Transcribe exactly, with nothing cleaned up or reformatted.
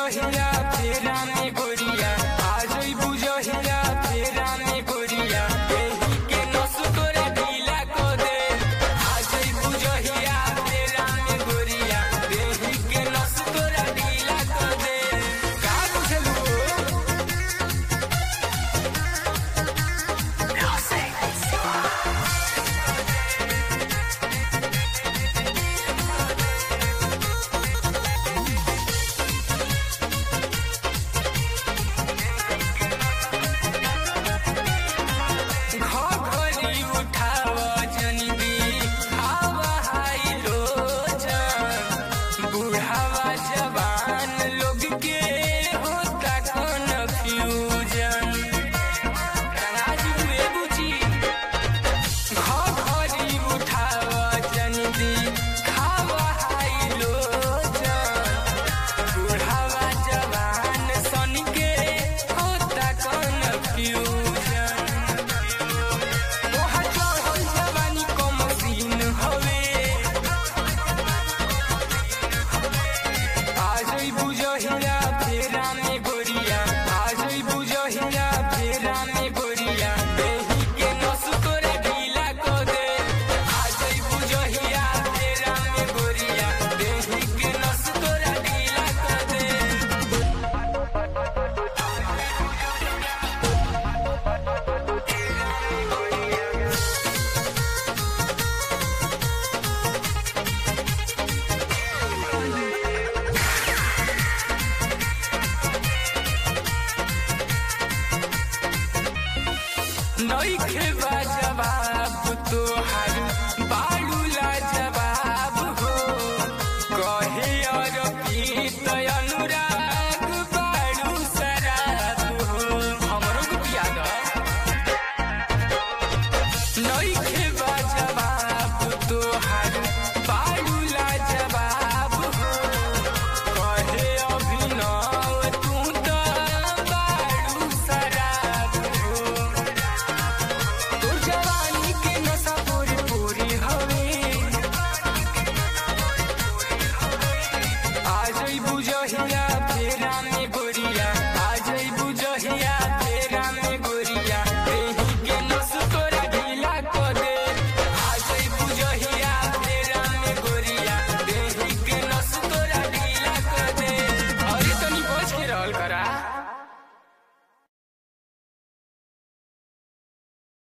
बुझहिया फेरा में गोरिया आज बुझहिया फेरा में गोरिया एही के नस तोरा ढीला को दे आज बुझहिया फेरा में गोरिया एही के नस तोरा ढीला को दे का बुझलू बुझहिया फेरा में गोरिया आज बुझहिया फेरा में गोरिया एही के नस तोरा ढीला को दे आज बुझहिया फेरा में गोरिया एही के नस तोरा ढीला को दे नइखे बा जवाब तोहार